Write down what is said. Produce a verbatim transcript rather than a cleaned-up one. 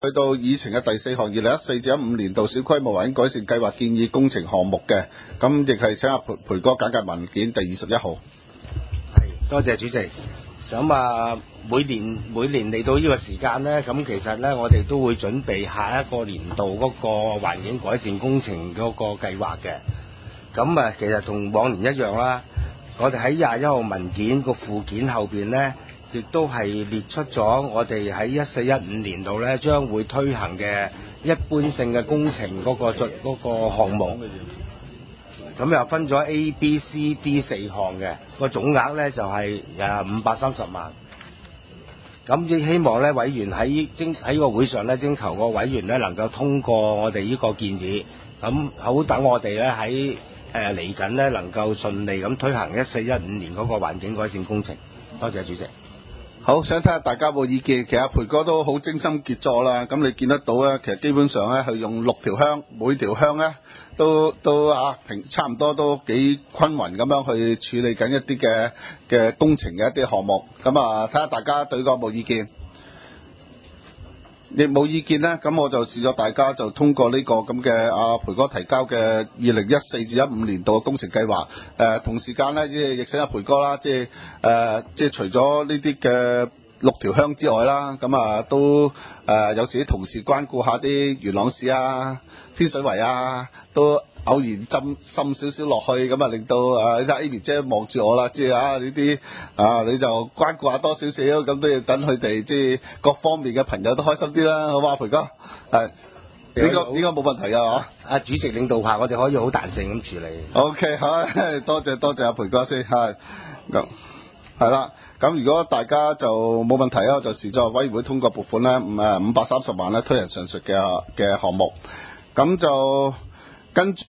去到議程嘅第四項，二零一四至一五年度小規模環境改善計劃建議工程項目嘅，咁亦係請阿培培哥簡介文件第二十一號。 係，多謝主席。咁啊，每年每年嚟到呢個時間呢，咁其實呢，我哋都會準備下一個年度嗰個環境改善工程嗰個計劃嘅。咁啊，其實同往年一樣啦，我哋喺廿一號文件個附件後邊呢，亦都係列出咗我哋喺一四一五年度呢將會推行嘅一般性嘅工程嗰個進嗰個項目。咁又分咗 A、B、C、D 四項嘅，個總額呢就係誒五百三十萬。咁亦希望呢委員喺徵喺個會上呢徵求個委員呢能夠通過我哋呢個建議，咁好等我哋呢喺誒嚟緊呢能夠順利咁推行一四一五年嗰個環境改善工程。多謝主席。 好，想睇下大家有冇意見。其實培哥都好精心傑作啦。咁你見得到咧，其實基本上咧係用六條鄉，每條鄉咧都都啊平差唔多都幾均勻咁樣去處理緊一啲嘅嘅工程嘅一啲項目。咁啊，睇下大家對個有冇意見。亦冇意見呢，咁我就試咗大家就通過呢個咁嘅阿培哥提交嘅二零一四至一五年度嘅工程計劃。誒、呃、同時間呢，即係亦請阿培哥啦，即係誒即係除咗呢啲嘅六條鄉之外啦，咁啊都誒、呃、有時啲同事關顧下啲元朗市啊、天水圍啊，都偶然浸滲少少落去，咁啊令到誒你睇 Amy 姐望住我啦，即係啊呢啲啊你就關顧下多少少，咁都要等佢哋即係各方面嘅朋友都開心啲啦，好嘛，培哥係呢個應該冇問題啊， 啊主席領導下，我哋可以好彈性咁處理。 OK， 好，多謝多謝阿培哥先，係咁係啦。咁如果大家就冇問題啊，就時在委員會通過撥款咧，五誒五百三十萬咧推行上述嘅嘅項目，咁就跟住。